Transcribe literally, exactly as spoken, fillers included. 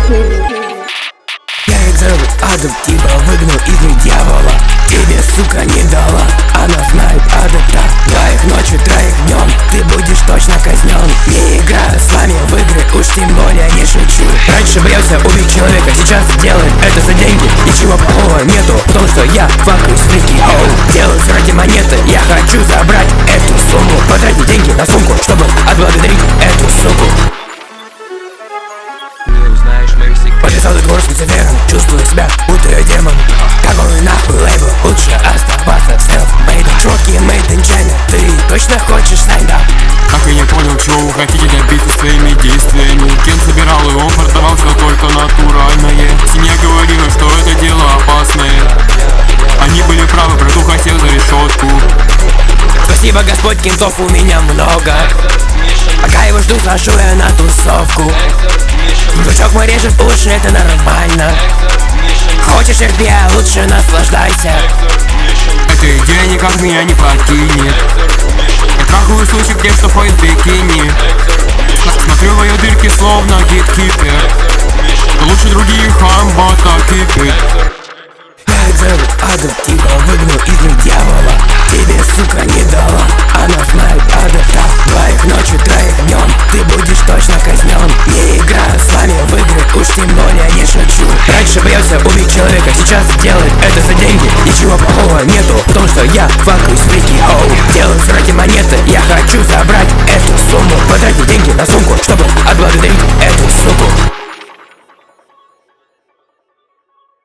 Я экзамен адом, типа выгнал из них дьявола. Тебе, сука, не дала, она знает адепта. Двоих ночью, троих днем, ты будешь точно казнен. Не играю с вами в игры, уж тем более не шучу. Раньше боялся убить человека, сейчас делает это за деньги. Ничего плохого нету, потому что я факаюсь фрики. Оу, делаю ради монеты, я хочу забрать эту сумму. Потратить деньги на сумку, чтобы отблагодарить эту суку. Подписал договор с Люцифером, чувствую себя, будто я демон. Какой нахуй лейбл, лучше оставаться self-made. Четкий made in China, ты точно хочешь стендап? Так и не понял, чего вы хотите добиться своими действиями. Кен собирал и он продавал все только натуральное. Семья говорила, что это дело опасное. Они были правы, брату хотел за решетку. Спасибо, Господь, кентов у меня много. Пока его жду, хожу я на тусовку. Дурачок мой режет уши, это нормально. Хочешь эр пи, а лучше наслаждайся. Эта идея никак меня не покинет. Я трахаю случай, где что ходит в бикини. Смотрю в ее дырки, словно гиткипер. Лучше других амбата кипит. Я экзамен адом, типа выгнал из них дьявола. Тебе, сука, не дала, она знает адепта. Двоих ночью, троих днем, ты будешь точно казнен. Не играю с вами в игры, уж тем более не шучу. Раньше боялся убить человека, сейчас делает это за деньги. Ничего плохого нету, потому что я факаюсь фрики. Оу, делаю ради монеты, я хочу забрать эту сумму. Потратить деньги на сумку, чтобы отблагодарить эту суку.